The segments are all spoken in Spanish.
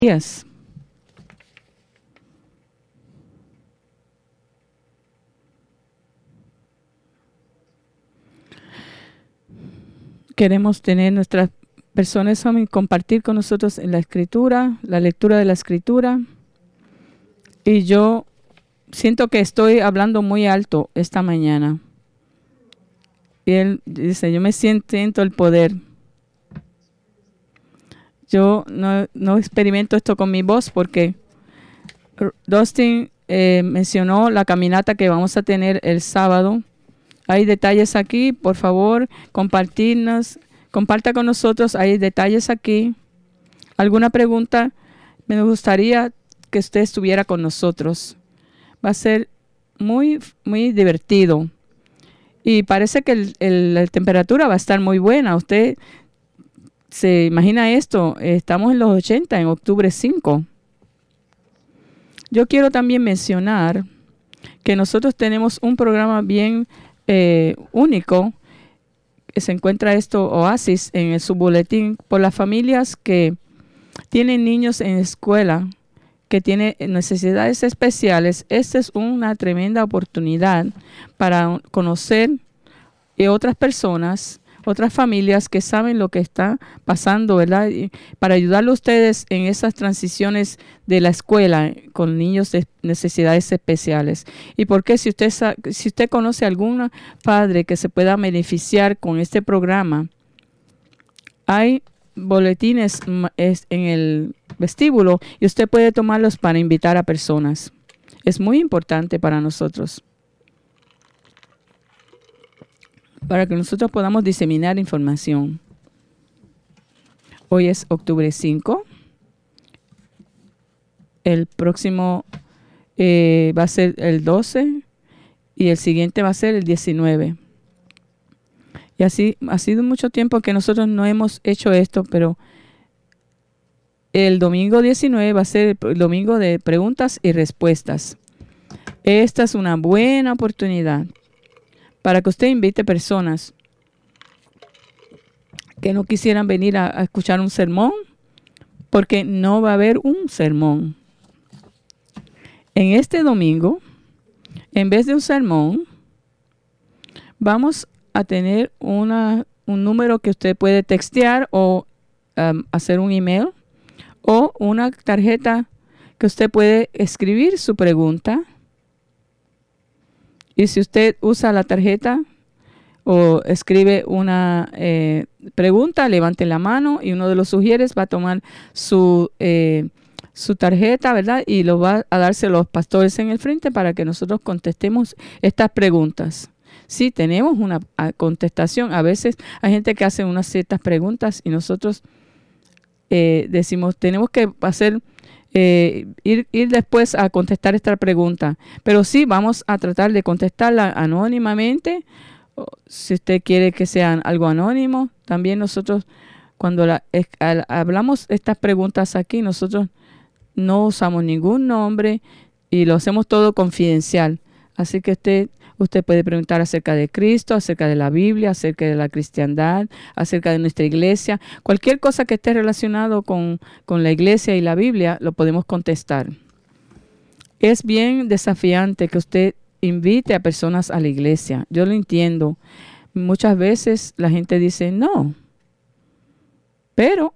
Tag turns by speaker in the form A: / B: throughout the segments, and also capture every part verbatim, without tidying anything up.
A: días. Queremos tener nuestras personas y compartir con nosotros en la escritura, la lectura de la escritura. Y yo siento que estoy hablando muy alto esta mañana. Y él dice, yo me siento el poder. Yo no, no experimento esto con mi voz porque Dustin eh, mencionó la caminata que vamos a tener el sábado. Hay detalles aquí, por favor, compartirnos, comparta con nosotros, hay detalles aquí. ¿Alguna pregunta? Me gustaría que usted estuviera con nosotros. Va a ser muy, muy divertido. Y parece que el, el, la temperatura va a estar muy buena. Usted se imagina esto, estamos en los ochenta, en octubre cinco. Yo quiero también mencionar que nosotros tenemos un programa bien eh, único. Se encuentra esto, Oasis, en el subboletín, por las familias que tienen niños en escuela, que tienen necesidades especiales. Esta es una tremenda oportunidad para conocer a otras personas, otras familias que saben lo que está pasando, ¿verdad? Y para ayudarle a ustedes en esas transiciones de la escuela con niños de necesidades especiales. Y porque si usted si usted conoce a algún padre que se pueda beneficiar con este programa, hay boletines en el vestíbulo y usted puede tomarlos para invitar a personas. Es muy importante para nosotros, para que nosotros podamos diseminar información. Hoy es octubre cinco. El próximo eh, va a ser el doce y el siguiente va a ser el diecinueve. Y así ha sido mucho tiempo que nosotros no hemos hecho esto, pero el domingo diecinueve va a ser el domingo de preguntas y respuestas. Esta es una buena oportunidad para que usted invite personas que no quisieran venir a, a escuchar un sermón, porque no va a haber un sermón. En este domingo, en vez de un sermón, vamos a tener una, un número que usted puede textear o um, hacer un email, o una tarjeta que usted puede escribir su pregunta. Y si usted usa la tarjeta o escribe una eh, pregunta, levante la mano y uno de los sugieres va a tomar su, eh, su tarjeta, ¿verdad? Y lo va a darse a los pastores en el frente para que nosotros contestemos estas preguntas. Sí, tenemos una contestación. A veces hay gente que hace unas ciertas preguntas y nosotros eh, decimos, tenemos que hacer... Eh, ir, ir después a contestar esta pregunta, pero sí vamos a tratar de contestarla anónimamente. Si usted quiere que sea algo anónimo, también nosotros cuando la, es, al, hablamos estas preguntas aquí, nosotros no usamos ningún nombre y lo hacemos todo confidencial. Así que usted Usted puede preguntar acerca de Cristo, acerca de la Biblia, acerca de la cristiandad, acerca de nuestra iglesia. Cualquier cosa que esté relacionado con, con la iglesia y la Biblia, lo podemos contestar. Es bien desafiante que usted invite a personas a la iglesia. Yo lo entiendo. Muchas veces la gente dice no. Pero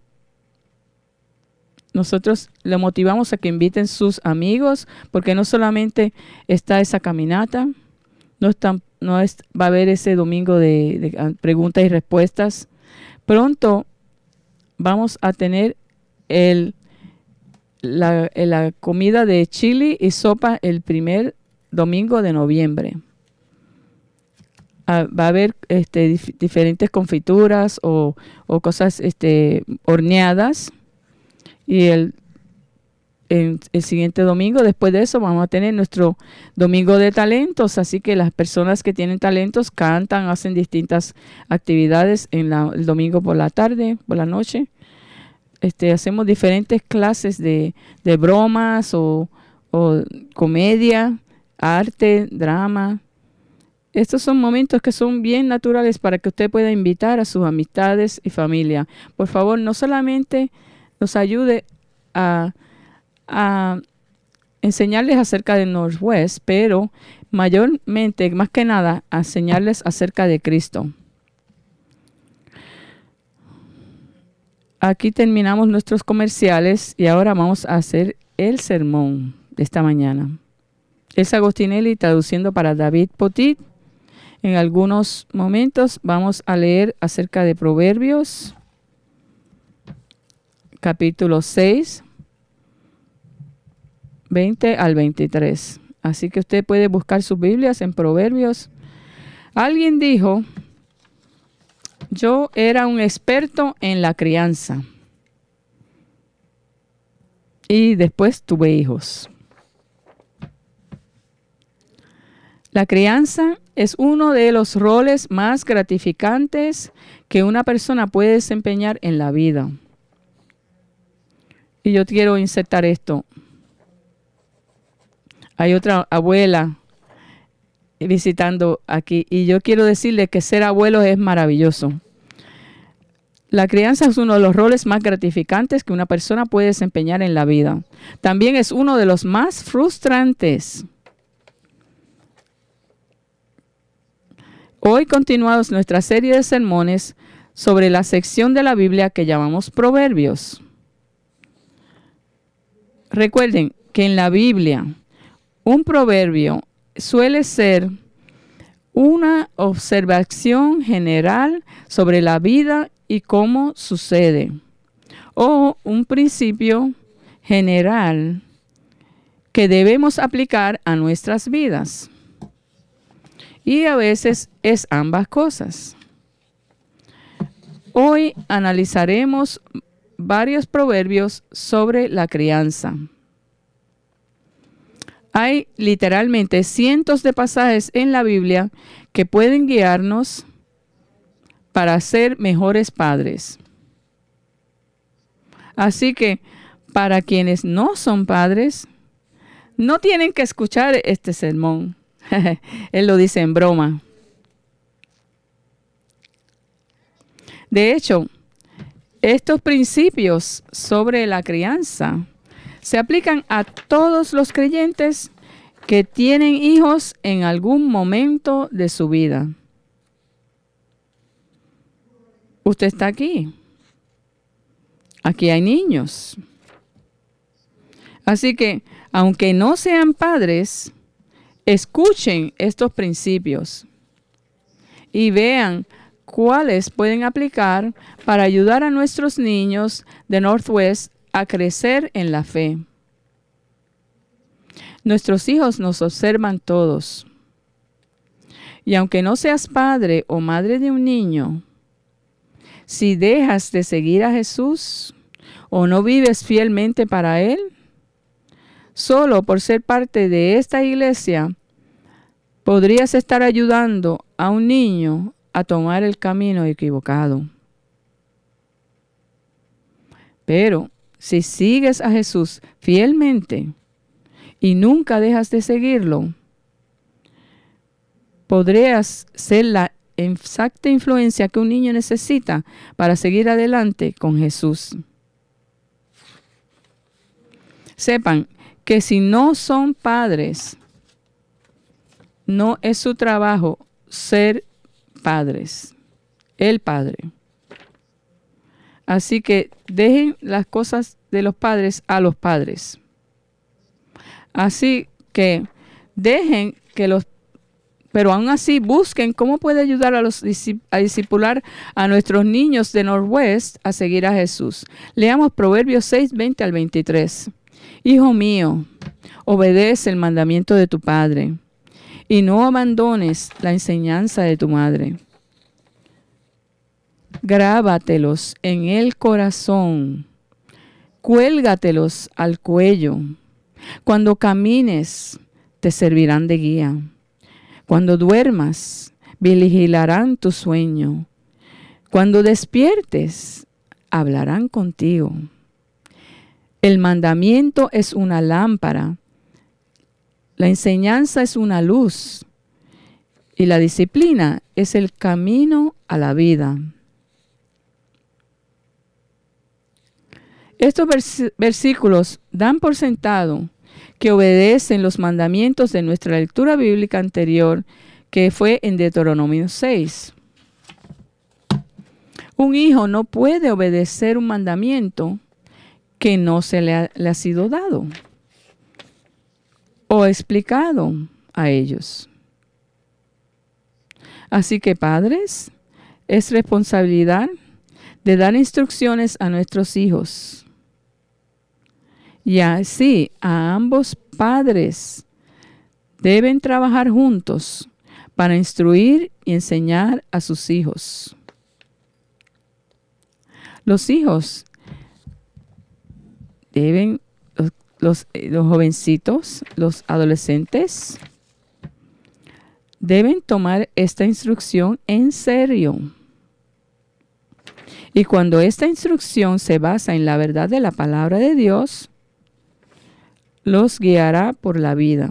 A: nosotros le motivamos a que inviten sus amigos, porque no solamente está esa caminata, No, está, no es, va a haber ese domingo de, de preguntas y respuestas. Pronto vamos a tener el, la, la comida de chili y sopa el primer domingo de noviembre. Ah, va a haber este, dif, diferentes confituras o, o cosas este, horneadas. Y el En el siguiente domingo, después de eso, vamos a tener nuestro domingo de talentos. Así que las personas que tienen talentos cantan, hacen distintas actividades en la, el domingo por la tarde, por la noche. Este, hacemos diferentes clases de, de bromas o, o comedia, arte, drama. Estos son momentos que son bien naturales para que usted pueda invitar a sus amistades y familia. Por favor, no solamente nos ayude a, a enseñarles acerca de Northwest, pero mayormente, más que nada, a enseñarles acerca de Cristo. Aquí terminamos nuestros comerciales y ahora vamos a hacer el sermón de esta mañana. Elsa Agostinelli traduciendo para David Potit. En algunos momentos vamos a leer acerca de Proverbios, capítulo seis, veinte al veintitrés. Así que usted puede buscar sus Biblias en Proverbios. Alguien dijo: yo era un experto en la crianza y después tuve hijos. La crianza es uno de los roles más gratificantes que una persona puede desempeñar en la vida. Y yo quiero insertar esto. Hay otra abuela visitando aquí y yo quiero decirle que ser abuelo es maravilloso. La crianza es uno de los roles más gratificantes que una persona puede desempeñar en la vida. También es uno de los más frustrantes. Hoy continuamos nuestra serie de sermones sobre la sección de la Biblia que llamamos Proverbios. Recuerden que en la Biblia un proverbio suele ser una observación general sobre la vida y cómo sucede, o un principio general que debemos aplicar a nuestras vidas. Y a veces es ambas cosas. Hoy analizaremos varios proverbios sobre la crianza. Hay literalmente cientos de pasajes en la Biblia que pueden guiarnos para ser mejores padres. Así que para quienes no son padres, no tienen que escuchar este sermón. Él lo dice en broma. De hecho, estos principios sobre la crianza se aplican a todos los creyentes que tienen hijos en algún momento de su vida. Usted está aquí. Aquí hay niños. Así que, aunque no sean padres, escuchen estos principios y vean cuáles pueden aplicar para ayudar a nuestros niños de Northwest a crecer en la fe. Nuestros hijos nos observan todos. Y aunque no seas padre o madre de un niño, si dejas de seguir a Jesús o no vives fielmente para Él, solo por ser parte de esta iglesia, podrías estar ayudando a un niño a tomar el camino equivocado. Pero si sigues a Jesús fielmente y nunca dejas de seguirlo, podrías ser la exacta influencia que un niño necesita para seguir adelante con Jesús. Sepan que si no son padres, no es su trabajo ser padres, el padre. Así que dejen las cosas de los padres a los padres. Así que dejen que los, pero aún así busquen cómo puede ayudar a los a discipular a nuestros niños de Northwest a seguir a Jesús. Leamos Proverbios seis, veinte al veintitrés. Hijo mío, obedece el mandamiento de tu padre y no abandones la enseñanza de tu madre. Grábatelos en el corazón, cuélgatelos al cuello. Cuando camines, te servirán de guía. Cuando duermas, vigilarán tu sueño. Cuando despiertes, hablarán contigo. El mandamiento es una lámpara, la enseñanza es una luz y la disciplina es el camino a la vida. Estos vers- versículos dan por sentado que obedecen los mandamientos de nuestra lectura bíblica anterior, que fue en Deuteronomio seis. Un hijo no puede obedecer un mandamiento que no se le ha, le ha sido dado o explicado a ellos. Así que, padres, es responsabilidad de dar instrucciones a nuestros hijos. Y así, a ambos padres deben trabajar juntos para instruir y enseñar a sus hijos. Los hijos deben, los, los, los jovencitos, los adolescentes, deben tomar esta instrucción en serio. Y cuando esta instrucción se basa en la verdad de la palabra de Dios, los guiará por la vida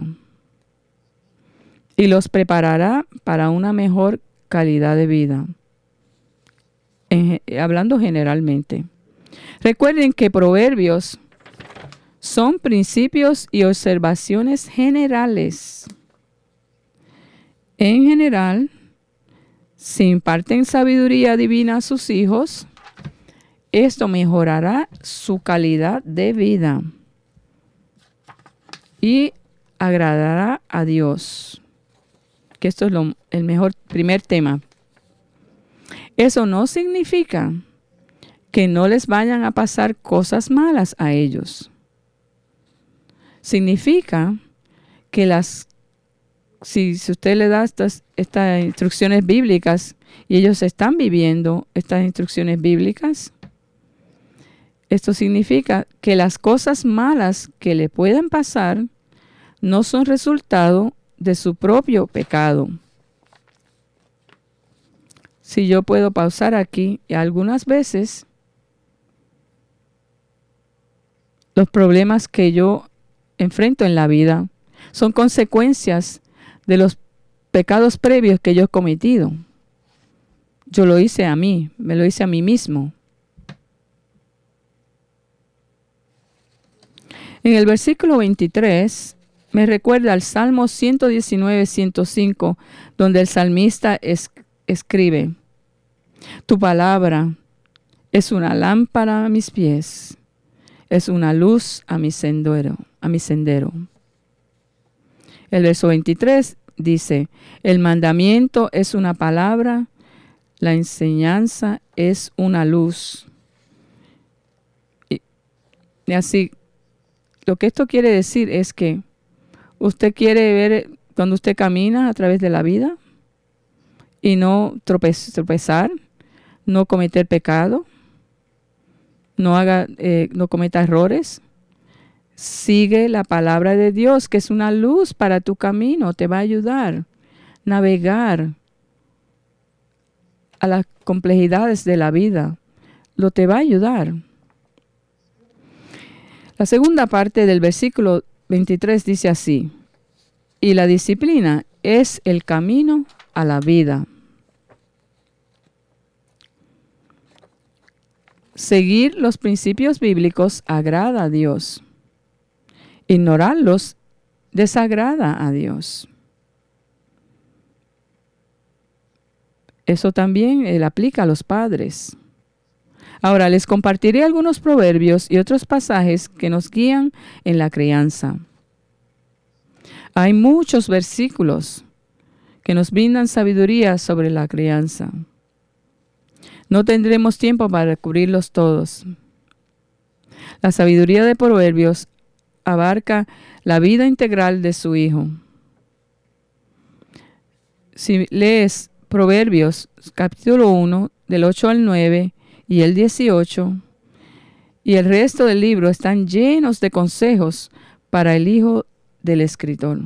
A: y los preparará para una mejor calidad de vida. En, hablando generalmente. Recuerden que proverbios son principios y observaciones generales. En general, si imparten sabiduría divina a sus hijos, esto mejorará su calidad de vida y agradará a Dios. Que esto es lo, el mejor primer tema. Eso no significa que no les vayan a pasar cosas malas a ellos. Significa que las, si, si usted le da estas, estas instrucciones bíblicas y ellos están viviendo estas instrucciones bíblicas, esto significa que las cosas malas que le puedan pasar no son resultado de su propio pecado. Si yo puedo pausar aquí, y algunas veces los problemas que yo enfrento en la vida son consecuencias de los pecados previos que yo he cometido. Yo lo hice a mí, me lo hice a mí mismo. En el versículo veintitrés me recuerda al Salmo ciento diecinueve, ciento cinco, donde el salmista es, escribe: tu palabra es una lámpara a mis pies, es una luz a mi sendero, a mi sendero. El verso veintitrés dice: el mandamiento es una palabra, la enseñanza es una luz. Y, y así, lo que esto quiere decir es que usted quiere ver cuando usted camina a través de la vida y no trope- tropezar, no cometer pecado, no haga, eh, no cometa errores. Sigue la palabra de Dios, que es una luz para tu camino, te va a ayudar a navegar a las complejidades de la vida, lo te va a ayudar. La segunda parte del versículo veintitrés dice así: y la disciplina es el camino a la vida. Seguir los principios bíblicos agrada a Dios. Ignorarlos desagrada a Dios. Eso también él aplica a los padres. Ahora les compartiré algunos proverbios y otros pasajes que nos guían en la crianza. Hay muchos versículos que nos brindan sabiduría sobre la crianza. No tendremos tiempo para cubrirlos todos. La sabiduría de Proverbios abarca la vida integral de su hijo. Si lees Proverbios capítulo uno, del ocho al nueve y el dieciocho, y el resto del libro están llenos de consejos para el hijo del escritor.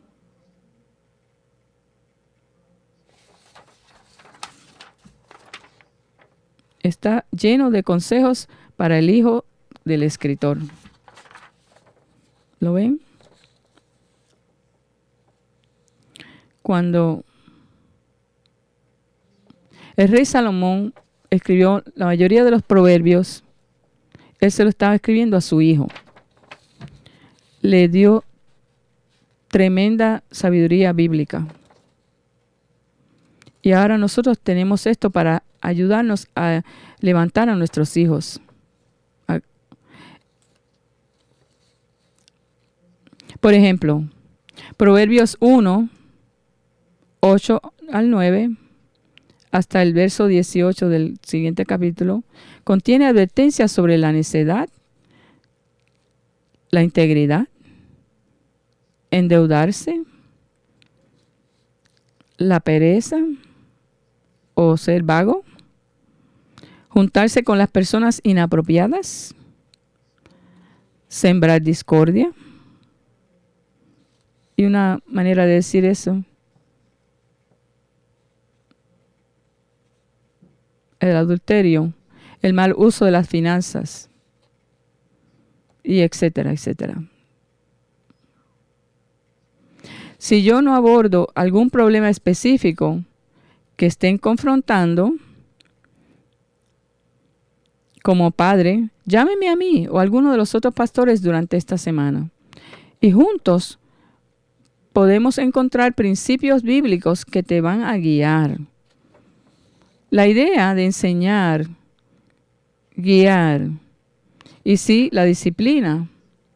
A: Está lleno de consejos para el hijo del escritor. ¿Lo ven? Cuando el rey Salomón escribió la mayoría de los proverbios, Él se lo estaba escribiendo a su hijo. Le dio tremenda sabiduría bíblica. Y ahora nosotros tenemos esto para ayudarnos a levantar a nuestros hijos. Por ejemplo, Proverbios uno, ocho al nueve, hasta el verso dieciocho del siguiente capítulo, contiene advertencias sobre la necedad, la integridad, endeudarse, la pereza o ser vago, juntarse con las personas inapropiadas, sembrar discordia. Y una manera de decir eso, el adulterio, el mal uso de las finanzas, y etcétera, etcétera. Si yo no abordo algún problema específico que estén confrontando, como padre, llámeme a mí o a alguno de los otros pastores durante esta semana. Y juntos podemos encontrar principios bíblicos que te van a guiar. La idea de enseñar, guiar y sí, la disciplina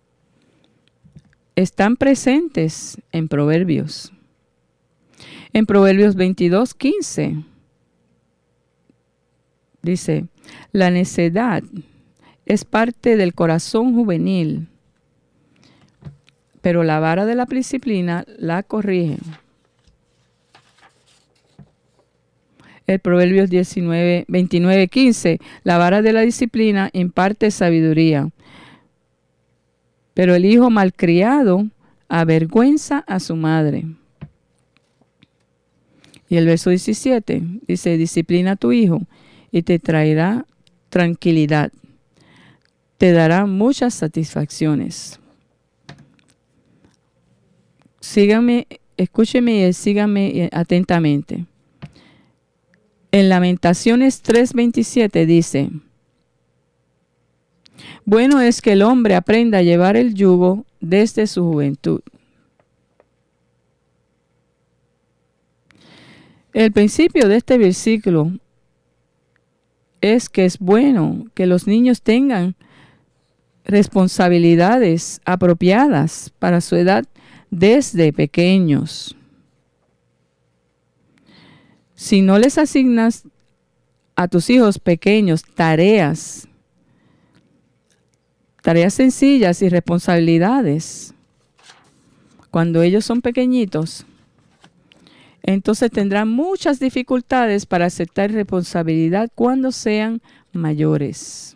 A: están presentes en Proverbios. En Proverbios veintidós, quince dice, la necedad es parte del corazón juvenil, pero la vara de la disciplina la corrige. El Proverbios diecinueve, veintinueve, quince, la vara de la disciplina imparte sabiduría, pero el hijo malcriado avergüenza a su madre. Y el verso diecisiete dice, disciplina a tu hijo y te traerá tranquilidad, te dará muchas satisfacciones. Síganme, escúcheme y síganme atentamente. En Lamentaciones tres veintisiete dice, bueno es que el hombre aprenda a llevar el yugo desde su juventud. El principio de este versículo es que es bueno que los niños tengan responsabilidades apropiadas para su edad desde pequeños. Si no les asignas a tus hijos pequeños tareas, tareas sencillas y responsabilidades, cuando ellos son pequeñitos, entonces tendrán muchas dificultades para aceptar responsabilidad cuando sean mayores.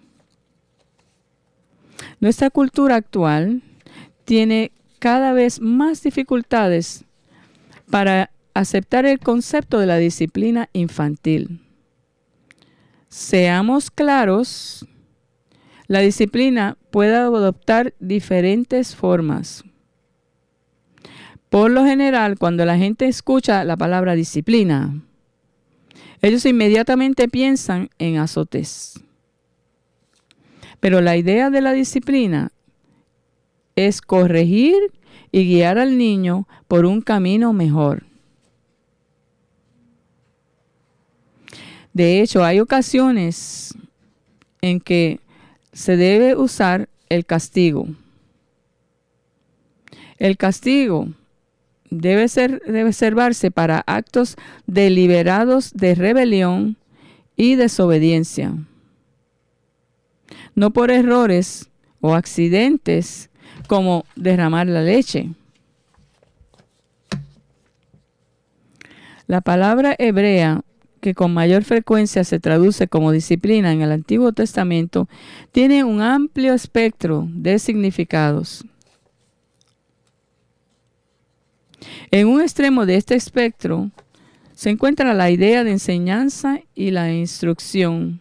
A: Nuestra cultura actual tiene cada vez más dificultades para aceptar el concepto de la disciplina infantil. Seamos claros, la disciplina puede adoptar diferentes formas. Por lo general, cuando la gente escucha la palabra disciplina, ellos inmediatamente piensan en azotes. Pero la idea de la disciplina es corregir y guiar al niño por un camino mejor. De hecho, hay ocasiones en que se debe usar el castigo. El castigo debe ser, debe reservarse para actos deliberados de rebelión y desobediencia, no por errores o accidentes como derramar la leche. La palabra hebrea, que con mayor frecuencia se traduce como disciplina en el Antiguo Testamento, tiene un amplio espectro de significados. En un extremo de este espectro se encuentra la idea de enseñanza y la instrucción.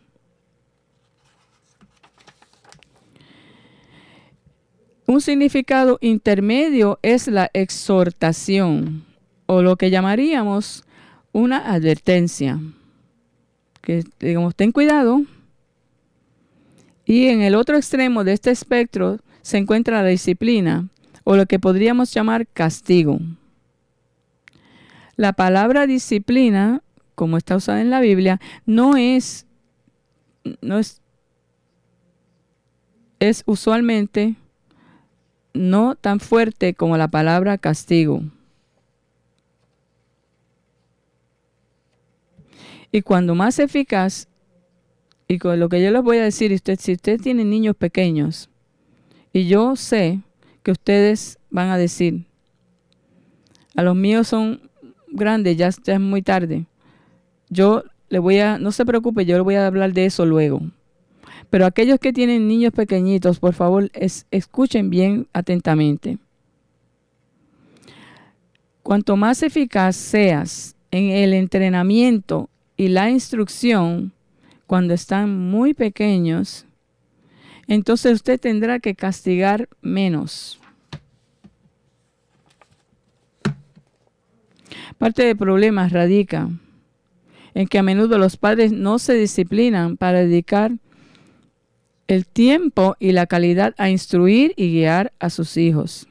A: Un significado intermedio es la exhortación, o lo que llamaríamos una advertencia, que digamos, ten cuidado Y en el otro extremo de este espectro se encuentra la disciplina, o lo que podríamos llamar castigo. La palabra disciplina, como está usada en la Biblia, no es, no es, es usualmente no tan fuerte como la palabra castigo. Y cuando más eficaz, y con lo que yo les voy a decir, usted, si ustedes tienen niños pequeños, y yo sé que ustedes van a decir, a los míos son grandes, ya, ya es muy tarde. Yo le voy a, no se preocupe, yo le voy a hablar de eso luego. Pero aquellos que tienen niños pequeñitos, por favor, es, escuchen bien atentamente. Cuanto más eficaz seas en el entrenamiento y la instrucción cuando están muy pequeños, entonces usted tendrá que castigar menos. Parte del problema radica en que a menudo los padres no se disciplinan para dedicar el tiempo y la calidad a instruir y guiar a sus hijos.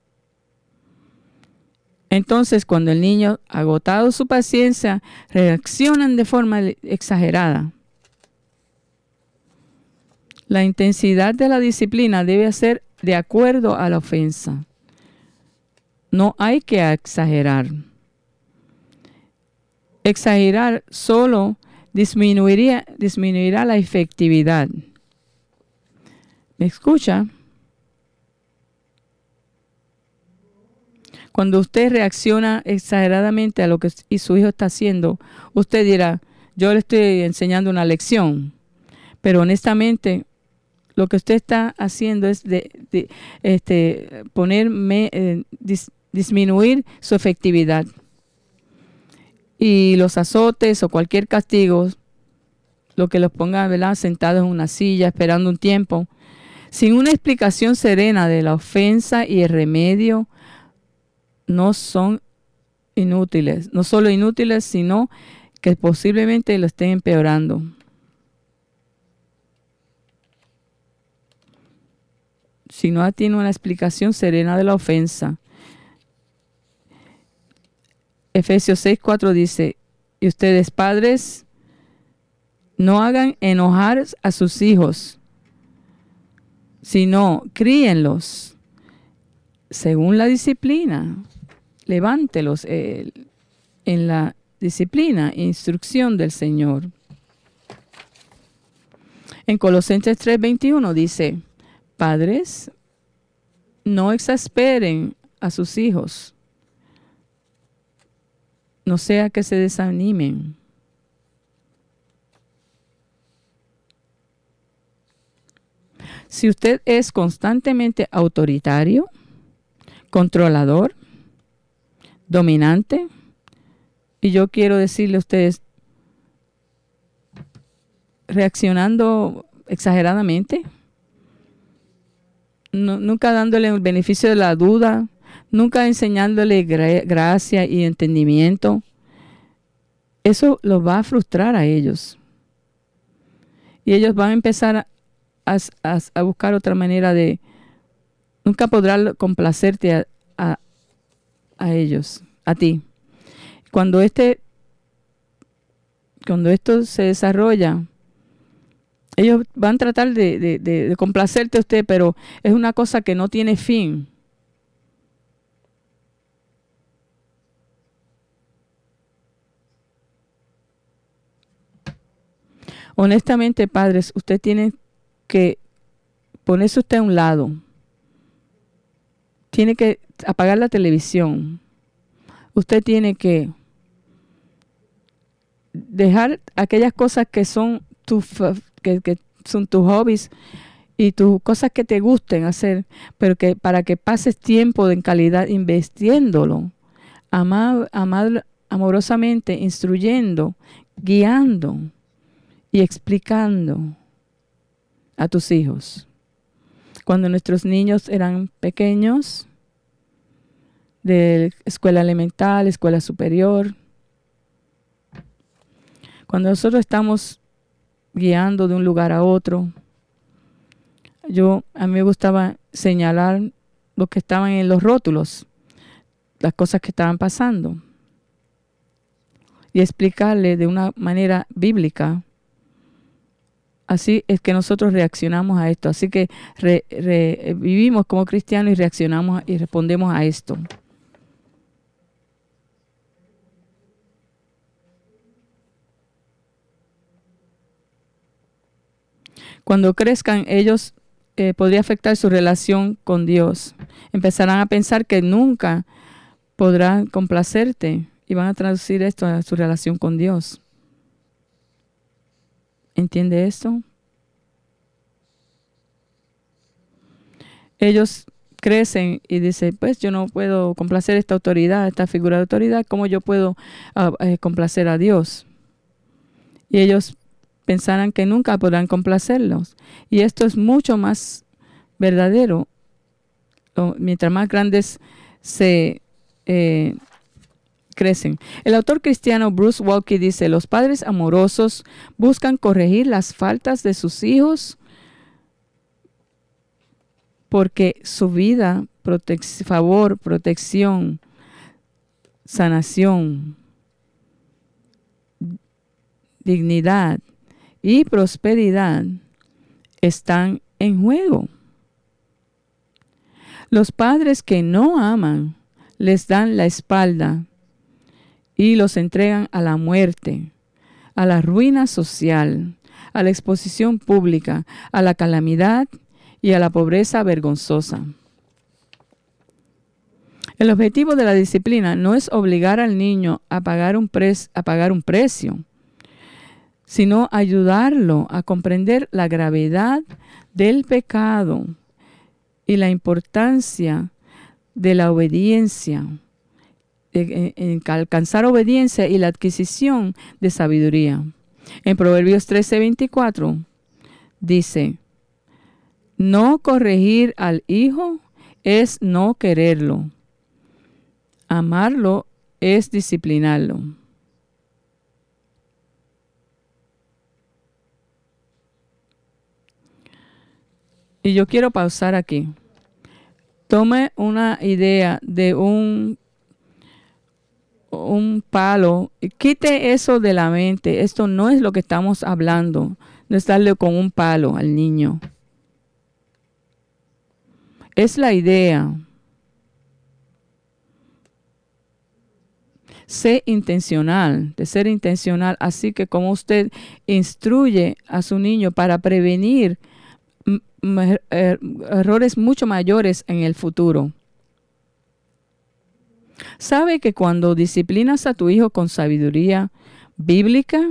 A: Entonces, cuando el niño, agotado su paciencia, reaccionan de forma exagerada. La intensidad de la disciplina debe ser de acuerdo a la ofensa. No hay que exagerar. Exagerar solo disminuiría, disminuirá la efectividad. ¿Me escucha? Cuando usted reacciona exageradamente a lo que su hijo está haciendo, usted dirá, yo le estoy enseñando una lección. Pero honestamente, lo que usted está haciendo es de, de este, ponerme, eh, dis, disminuir su efectividad. Y los azotes o cualquier castigo, lo que los ponga, ¿verdad?, sentados en una silla esperando un tiempo, sin una explicación serena de la ofensa y el remedio, no son inútiles. No solo inútiles, sino que posiblemente lo estén empeorando. Si no tiene una explicación serena de la ofensa. Efesios seis cuatro dice, y ustedes padres, no hagan enojar a sus hijos, sino críenlos según la disciplina. Levántelos eh, en la disciplina e instrucción del Señor. En Colosenses tres veintiuno dice, padres, no exasperen a sus hijos, no sea que se desanimen. Si usted es constantemente autoritario, controlador, dominante, y yo quiero decirle a ustedes, reaccionando exageradamente, no, nunca dándole el beneficio de la duda, nunca enseñándole gra- gracia y entendimiento, eso los va a frustrar a ellos. Y ellos van a empezar a, a, a buscar otra manera de... Nunca podrán complacerte a, a, a ellos, a ti. Cuando este, cuando esto se desarrolla, ellos van a tratar de, de, de, de complacerte a usted, pero es una cosa que no tiene fin. Honestamente, padres, usted tiene que ponerse usted a un lado. Tiene que apagar la televisión. Usted tiene que dejar aquellas cosas que son tus que, que son tus hobbies y tus cosas que te gusten hacer, pero que para que pases tiempo en calidad invirtiéndolo, amar, amar amorosamente, instruyendo, guiando y explicando a tus hijos. Cuando nuestros niños eran pequeños, de escuela elemental, escuela superior, cuando nosotros estamos guiando de un lugar a otro, yo, a mí me gustaba señalar lo que estaban en los rótulos, las cosas que estaban pasando, y explicarle de una manera bíblica. Así es que nosotros reaccionamos a esto. Así que re, re, vivimos como cristianos y reaccionamos y respondemos a esto. Cuando crezcan, ellos eh, podría afectar su relación con Dios. Empezarán a pensar que nunca podrán complacerte y van a traducir esto a su relación con Dios. ¿Entiende esto? Ellos crecen y dicen, pues yo no puedo complacer esta autoridad, esta figura de autoridad, ¿cómo yo puedo uh, eh, complacer a Dios? Y ellos pensarán que nunca podrán complacerlos. Y esto es mucho más verdadero. O, mientras más grandes se eh, crecen. El autor cristiano Bruce Waltke dice, los padres amorosos buscan corregir las faltas de sus hijos porque su vida, protec- favor, protección, sanación, dignidad y prosperidad están en juego. Los padres que no aman les dan la espalda y los entregan a la muerte, a la ruina social, a la exposición pública, a la calamidad y a la pobreza vergonzosa. El objetivo de la disciplina no es obligar al niño a pagar un, pre- a pagar un precio, sino ayudarlo a comprender la gravedad del pecado y la importancia de la obediencia, en, en alcanzar obediencia y la adquisición de sabiduría. En Proverbios trece veinticuatro dice, no corregir al hijo es no quererlo. Amarlo es disciplinarlo. Y yo quiero pausar aquí. Tome una idea de un, un palo. Quite eso de la mente. Esto no es lo que estamos hablando. No es darle con un palo al niño. Es la idea. Sé intencional, de ser intencional. Así que como usted instruye a su niño para prevenir Er, errores mucho mayores en el futuro. ¿Sabe que cuando disciplinas a tu hijo con sabiduría bíblica,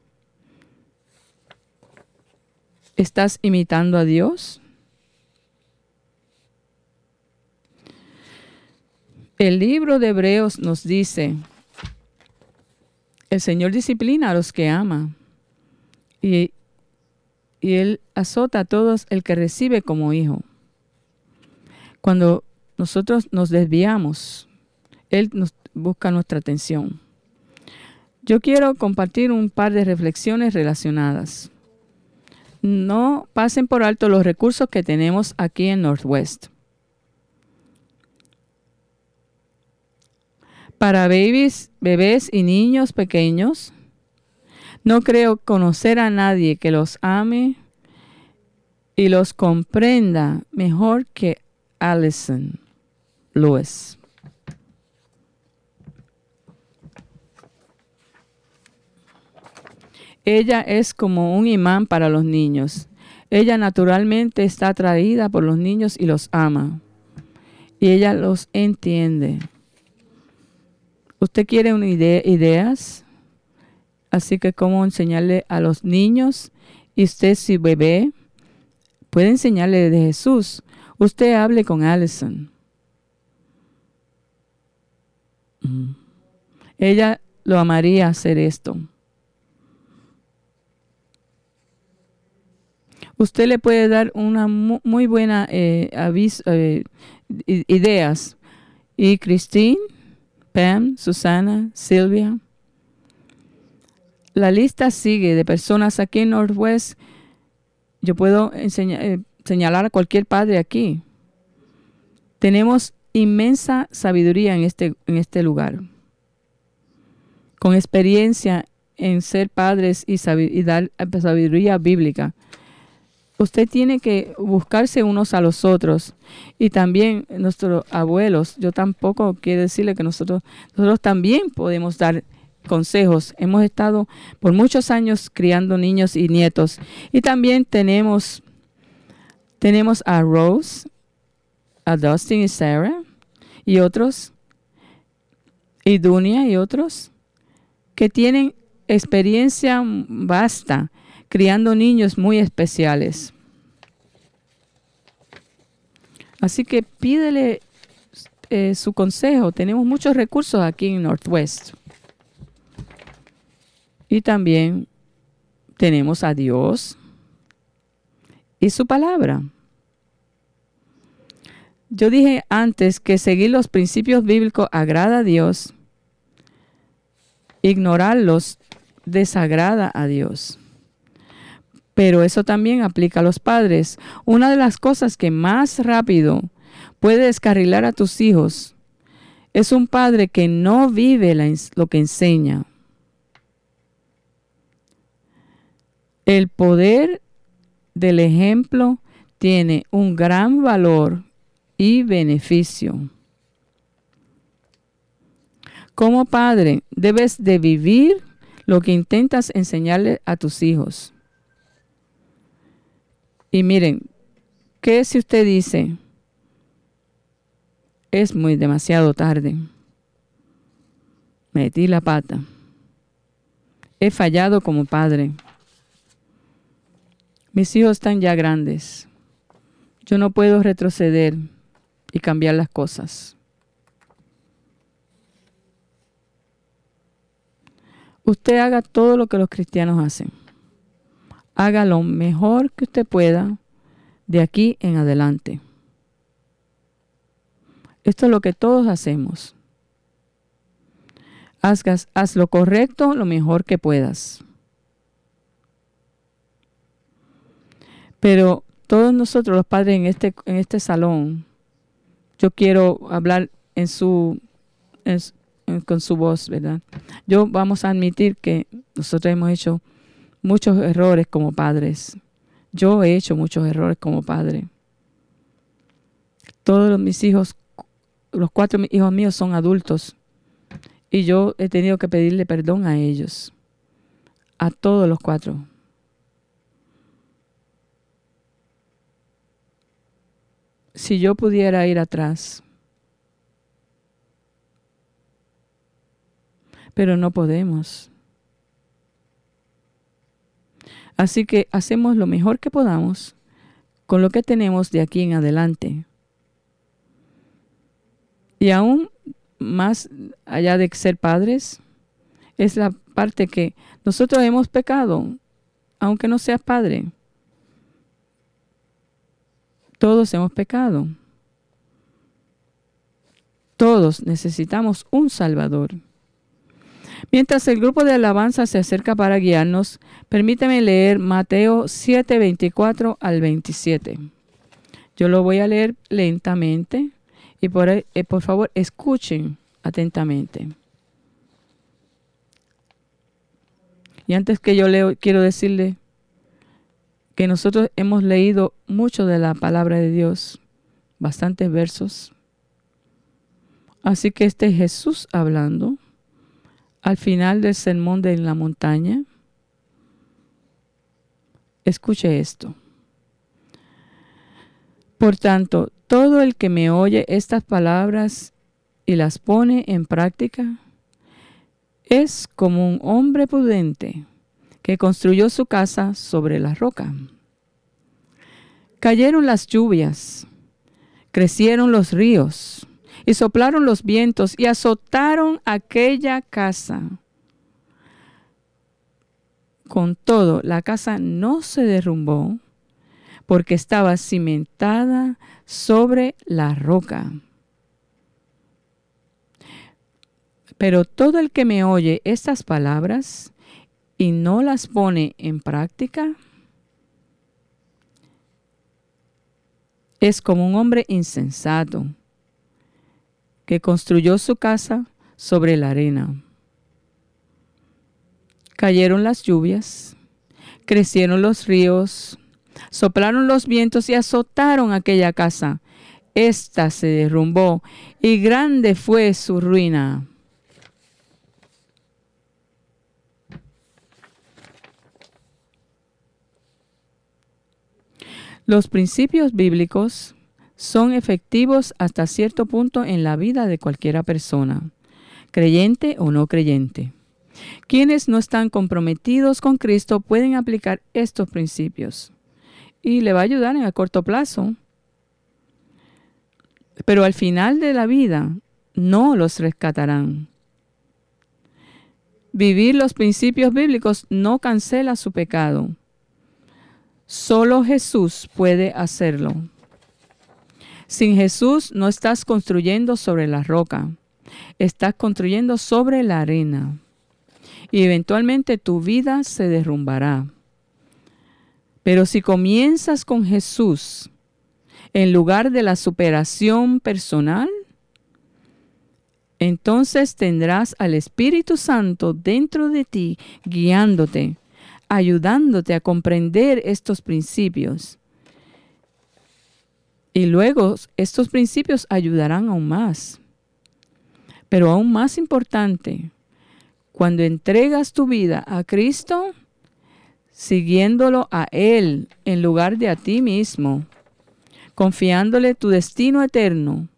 A: estás imitando a Dios? El libro de Hebreos nos dice, el Señor disciplina a los que ama y Y Él azota a todos el que recibe como hijo. Cuando nosotros nos desviamos, Él nos busca nuestra atención. Yo quiero compartir un par de reflexiones relacionadas. No pasen por alto los recursos que tenemos aquí en Northwest. Para babies, bebés y niños pequeños, no creo conocer a nadie que los ame y los comprenda mejor que Allison Lewis. Ella es como un imán para los niños. Ella naturalmente está atraída por los niños y los ama. Y ella los entiende. ¿Usted quiere una idea, ideas? Así que cómo enseñarle a los niños, y usted si bebé, puede enseñarle de Jesús. Usted hable con Allison. Mm. Ella lo amaría hacer esto. Usted le puede dar una mu muy buena eh, aviso, eh, ideas. Y Christine, Pam, Susana, Silvia. La lista sigue de personas aquí en Northwest. Yo puedo enseñar, eh, señalar a cualquier padre aquí. Tenemos inmensa sabiduría en este, en este lugar, con experiencia en ser padres y, sabi- y dar sabiduría bíblica. Usted tiene que buscarse unos a los otros y también nuestros abuelos. Yo tampoco quiero decirle que nosotros, nosotros también podemos dar consejos. Hemos estado por muchos años criando niños y nietos y también tenemos, tenemos a Rose, a Dustin y Sarah y otros, y Dunia y otros que tienen experiencia vasta criando niños muy especiales. Así que pídele eh, su consejo. Tenemos muchos recursos aquí en Northwest. Y también tenemos a Dios y su palabra. Yo dije antes que seguir los principios bíblicos agrada a Dios. Ignorarlos desagrada a Dios. Pero eso también aplica a los padres. Una de las cosas que más rápido puede descarrilar a tus hijos es un padre que no vive la, lo que enseña. El poder del ejemplo tiene un gran valor y beneficio. Como padre, debes de vivir lo que intentas enseñarle a tus hijos. Y miren, ¿qué si usted dice? Es muy demasiado tarde. Metí la pata. He fallado como padre. Mis hijos están ya grandes. Yo no puedo retroceder y cambiar las cosas. Usted haga todo lo que los cristianos hacen. Haga lo mejor que usted pueda de aquí en adelante. Esto es lo que todos hacemos. Haz, haz lo correcto lo mejor que puedas. Pero todos nosotros los padres en este, en este salón, yo quiero hablar en su, en, en, con su voz, ¿verdad? Yo vamos a admitir que nosotros hemos hecho muchos errores como padres. Yo he hecho muchos errores como padre. Todos mis hijos, los cuatro hijos míos son adultos. Y yo he tenido que pedirle perdón a ellos. A todos los cuatro. Si yo pudiera ir atrás. Pero no podemos. Así que hacemos lo mejor que podamos con lo que tenemos de aquí en adelante. Y aún más allá de ser padres, es la parte que nosotros hemos pecado, aunque no seas padre. Todos hemos pecado. Todos necesitamos un Salvador. Mientras el grupo de alabanza se acerca para guiarnos, permítame leer Mateo siete, veinticuatro al veintisiete. Yo lo voy a leer lentamente y por, eh, por favor escuchen atentamente. Y antes que yo leo, quiero decirle que nosotros hemos leído mucho de la palabra de Dios, bastantes versos. Así que este es Jesús hablando al final del sermón de la montaña. Escuche esto. Por tanto, todo el que me oye estas palabras y las pone en práctica es como un hombre prudente que construyó su casa sobre la roca. Cayeron las lluvias, crecieron los ríos y soplaron los vientos y azotaron aquella casa. Con todo, la casa no se derrumbó porque estaba cimentada sobre la roca. Pero todo el que me oye estas palabras y no las pone en práctica, es como un hombre insensato que construyó su casa sobre la arena. Cayeron las lluvias, crecieron los ríos, soplaron los vientos y azotaron aquella casa. Esta se derrumbó y grande fue su ruina. Los principios bíblicos son efectivos hasta cierto punto en la vida de cualquier persona, creyente o no creyente. Quienes no están comprometidos con Cristo pueden aplicar estos principios y le va a ayudar en el corto plazo. Pero al final de la vida no los rescatarán. Vivir los principios bíblicos no cancela su pecado. Solo Jesús puede hacerlo. Sin Jesús no estás construyendo sobre la roca, estás construyendo sobre la arena. Y eventualmente tu vida se derrumbará. Pero si comienzas con Jesús, en lugar de la superación personal, entonces tendrás al Espíritu Santo dentro de ti, guiándote, ayudándote a comprender estos principios. Y luego estos principios ayudarán aún más. Pero aún más importante, cuando entregas tu vida a Cristo, siguiéndolo a Él en lugar de a ti mismo, confiándole tu destino eterno,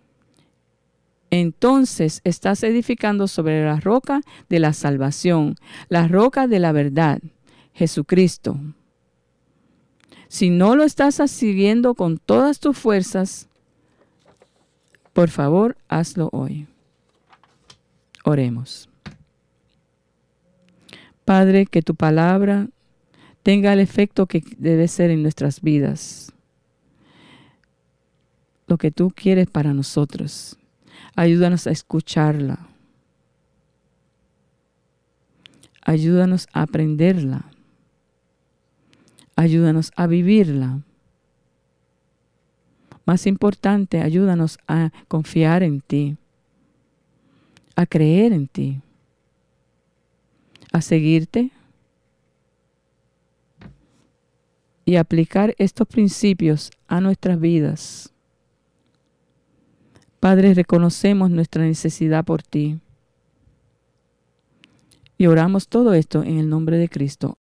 A: entonces estás edificando sobre la roca de la salvación, la roca de la verdad, Jesucristo. Si no lo estás siguiendo con todas tus fuerzas, por favor, hazlo hoy. Oremos. Padre, que tu palabra tenga el efecto que debe ser en nuestras vidas. Lo que tú quieres para nosotros. Ayúdanos a escucharla. Ayúdanos a aprenderla. Ayúdanos a vivirla. Más importante, ayúdanos a confiar en ti, a creer en ti, a seguirte y aplicar estos principios a nuestras vidas. Padre, reconocemos nuestra necesidad por ti y oramos todo esto en el nombre de Cristo.